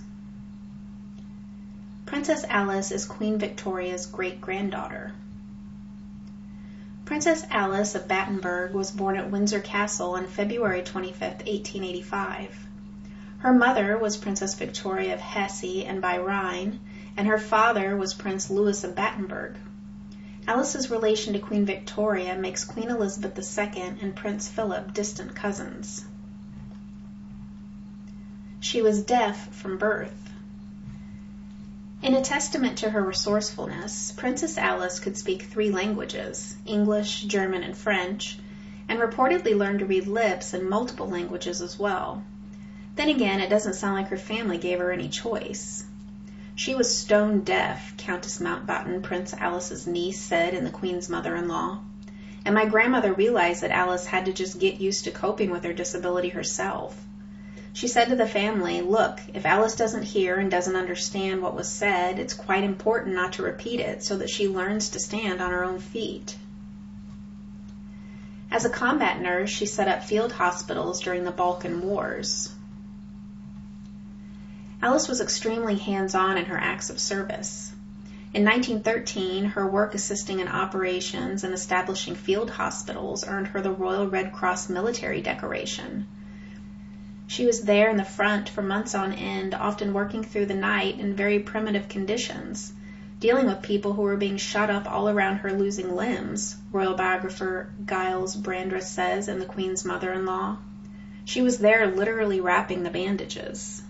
Princess Alice is Queen Victoria's great-granddaughter. Princess Alice of Battenberg was born at Windsor Castle on February twenty-fifth, eighteen eighty-five. Her mother was Princess Victoria of Hesse and by Rhine, and her father was Prince Louis of Battenberg. Alice's relation to Queen Victoria makes Queen Elizabeth the Second and Prince Philip distant cousins. She was deaf from birth. In a testament to her resourcefulness, Princess Alice could speak three languages, English, German, and French, and reportedly learned to read lips in multiple languages as well. Then again, it doesn't sound like her family gave her any choice. She was stone deaf, Countess Mountbatten, Prince Alice's niece, said in The Queen's Mother-in-Law. And my grandmother realized that Alice had to just get used to coping with her disability herself. She said to the family, "Look, if Alice doesn't hear and doesn't understand what was said, it's quite important not to repeat it so that she learns to stand on her own feet." As a combat nurse, she set up field hospitals during the Balkan Wars. Alice was extremely hands-on in her acts of service. In nineteen thirteen, her work assisting in operations and establishing field hospitals earned her the Royal Red Cross military decoration. She was there in the front for months on end, often working through the night in very primitive conditions, dealing with people who were being shot up all around her losing limbs, royal biographer Giles Brandreth says in The Queen's Mother-in-Law. She was there literally wrapping the bandages.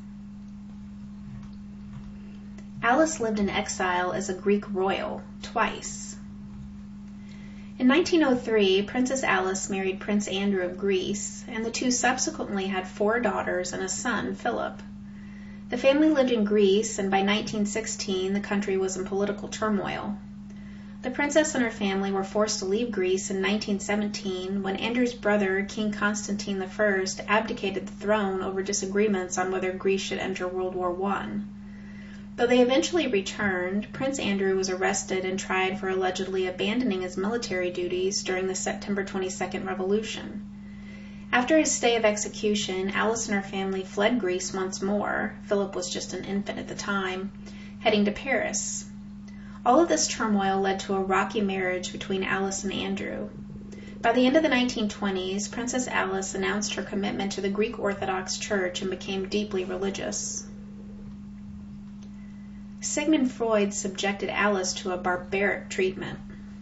Alice lived in exile as a Greek royal, twice. In nineteen oh three, Princess Alice married Prince Andrew of Greece, and the two subsequently had four daughters and a son, Philip. The family lived in Greece, and by nineteen sixteen, the country was in political turmoil. The princess and her family were forced to leave Greece in nineteen seventeen when Andrew's brother, King Constantine the First, abdicated the throne over disagreements on whether Greece should enter World War One. Though they eventually returned, Prince Andrew was arrested and tried for allegedly abandoning his military duties during the September twenty-second revolution. After his stay of execution, Alice and her family fled Greece once more. Philip was just an infant at the time, heading to Paris. All of this turmoil led to a rocky marriage between Alice and Andrew. By the end of the nineteen twenties, Princess Alice announced her commitment to the Greek Orthodox Church and became deeply religious. Sigmund Freud subjected Alice to a barbaric treatment.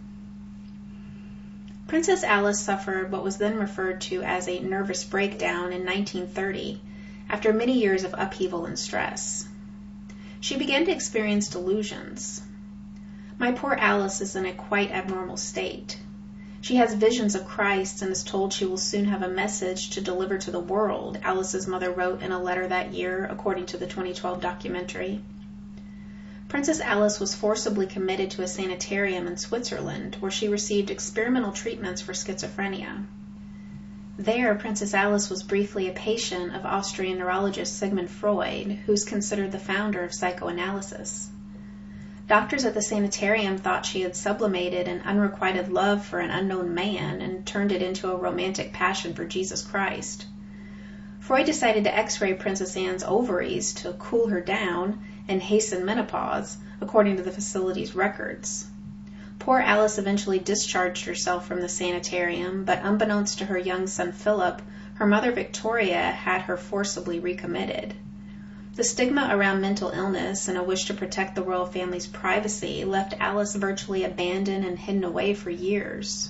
Princess Alice suffered what was then referred to as a nervous breakdown in nineteen thirty, after many years of upheaval and stress. She began to experience delusions. My poor Alice is in a quite abnormal state. She has visions of Christ and is told she will soon have a message to deliver to the world, Alice's mother wrote in a letter that year, according to the twenty twelve documentary. Princess Alice was forcibly committed to a sanitarium in Switzerland, where she received experimental treatments for schizophrenia. There, Princess Alice was briefly a patient of Austrian neurologist Sigmund Freud, who's considered the founder of psychoanalysis. Doctors at the sanitarium thought she had sublimated an unrequited love for an unknown man and turned it into a romantic passion for Jesus Christ. Freud decided to x-ray Princess Anne's ovaries to cool her down and hasten menopause, according to the facility's records. Poor Alice eventually discharged herself from the sanitarium, but unbeknownst to her young son Philip, her mother Victoria had her forcibly recommitted. The stigma around mental illness and a wish to protect the royal family's privacy left Alice virtually abandoned and hidden away for years.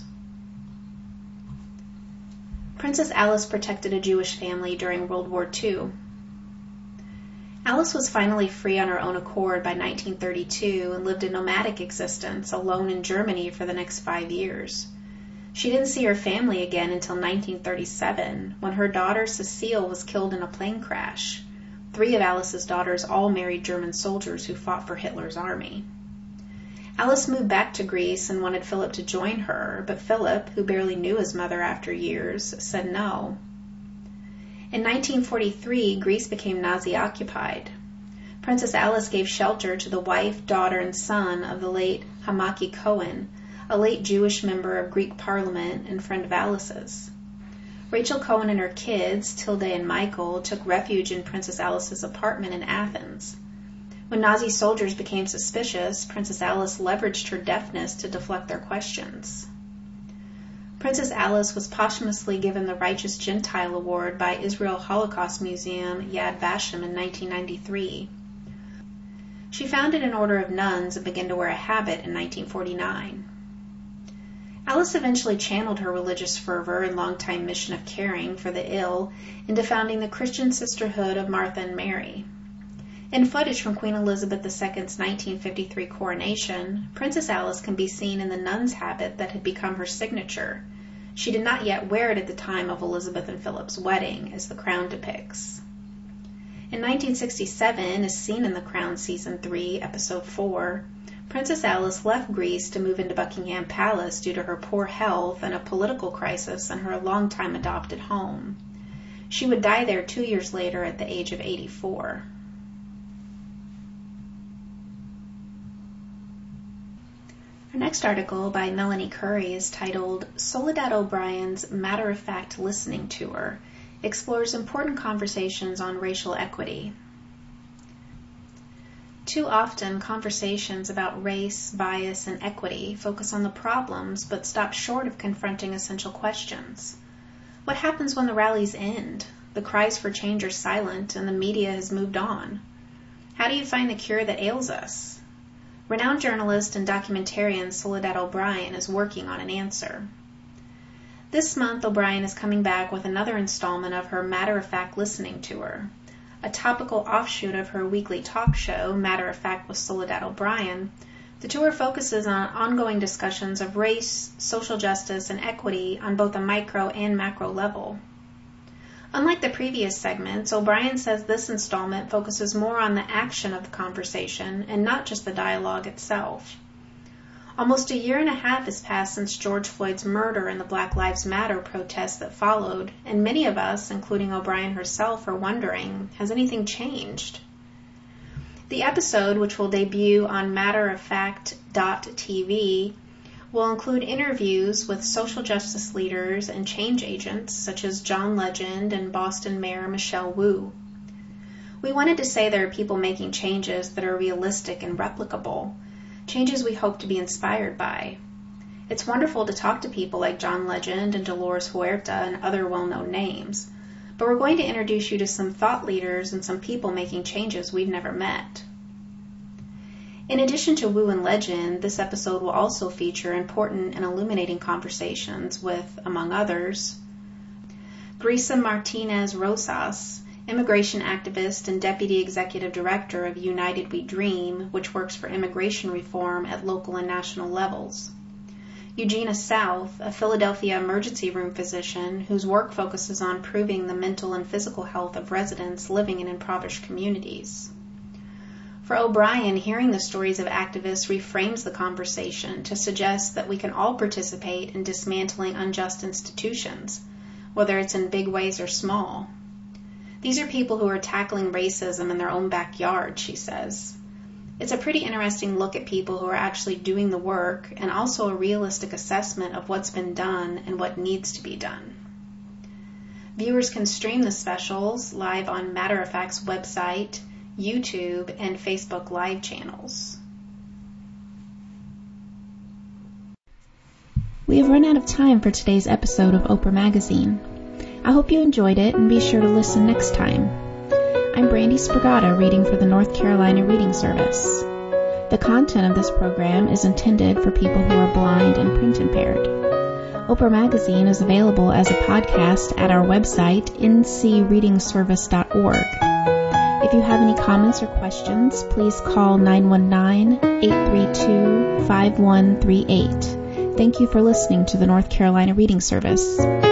Princess Alice protected a Jewish family during World War Two. Alice was finally free on her own accord by nineteen thirty-two and lived a nomadic existence alone in Germany for the next five years. She didn't see her family again until nineteen thirty-seven, when her daughter Cecile was killed in a plane crash. Three of Alice's daughters all married German soldiers who fought for Hitler's army. Alice moved back to Greece and wanted Philip to join her, but Philip, who barely knew his mother after years, said no. In nineteen forty-three, Greece became Nazi-occupied. Princess Alice gave shelter to the wife, daughter, and son of the late Hamaki Cohen, a late Jewish member of Greek parliament and friend of Alice's. Rachel Cohen and her kids, Tilde and Michael, took refuge in Princess Alice's apartment in Athens. When Nazi soldiers became suspicious, Princess Alice leveraged her deafness to deflect their questions. Princess Alice was posthumously given the Righteous Gentile Award by Israel Holocaust Museum Yad Vashem in nineteen ninety-three. She founded an order of nuns and began to wear a habit in nineteen forty-nine. Alice eventually channeled her religious fervor and longtime mission of caring for the ill into founding the Christian Sisterhood of Martha and Mary. In footage from Queen Elizabeth the Second's nineteen fifty-three coronation, Princess Alice can be seen in the nun's habit that had become her signature. She did not yet wear it at the time of Elizabeth and Philip's wedding, as the crown depicts. In nineteen sixty-seven, as seen in The Crown Season three, Episode four, Princess Alice left Greece to move into Buckingham Palace due to her poor health and a political crisis in her longtime adopted home. She would die there two years later at the age of eighty-four. Our next article by Melanie Curry is titled Soledad O'Brien's Matter-of-Fact Listening Tour explores important conversations on racial equity. Too often, conversations about race, bias, and equity focus on the problems but stop short of confronting essential questions. What happens when the rallies end? The cries for change are silent and the media has moved on. How do you find the cure that ails us? Renowned journalist and documentarian Soledad O'Brien is working on an answer. This month, O'Brien is coming back with another installment of her Matter-of-Fact listening tour. A topical offshoot of her weekly talk show, Matter of Fact with Soledad O'Brien, the tour focuses on ongoing discussions of race, social justice, and equity on both a micro and macro level. Unlike the previous segments, O'Brien says this installment focuses more on the action of the conversation and not just the dialogue itself. Almost a year and a half has passed since George Floyd's murder and the Black Lives Matter protests that followed, and many of us, including O'Brien herself, are wondering, has anything changed? The episode, which will debut on matter of fact dot t v, will include interviews with social justice leaders and change agents such as John Legend and Boston Mayor Michelle Wu. We wanted to say there are people making changes that are realistic and replicable, changes we hope to be inspired by. It's wonderful to talk to people like John Legend and Dolores Huerta and other well-known names, but we're going to introduce you to some thought leaders and some people making changes we've never met. In addition to Wu and Legend, this episode will also feature important and illuminating conversations with, among others, Grisa Martinez Rosas, immigration activist and deputy executive director of United We Dream, which works for immigration reform at local and national levels. Eugenia South, a Philadelphia emergency room physician whose work focuses on improving the mental and physical health of residents living in impoverished communities. For O'Brien, hearing the stories of activists reframes the conversation to suggest that we can all participate in dismantling unjust institutions, whether it's in big ways or small. These are people who are tackling racism in their own backyard, she says. It's a pretty interesting look at people who are actually doing the work and also a realistic assessment of what's been done and what needs to be done. Viewers can stream the specials live on Matter of Fact's website, YouTube, and Facebook Live channels. We have run out of time for today's episode of Oprah Magazine. I hope you enjoyed it and be sure to listen next time. I'm Brandy Spragata reading for the North Carolina Reading Service. The content of this program is intended for people who are blind and print impaired. Oprah Magazine is available as a podcast at our website, n c reading service dot org. If you have any comments or questions, please call nine one nine, eight three two, five one three eight. Thank you for listening to the North Carolina Reading Service.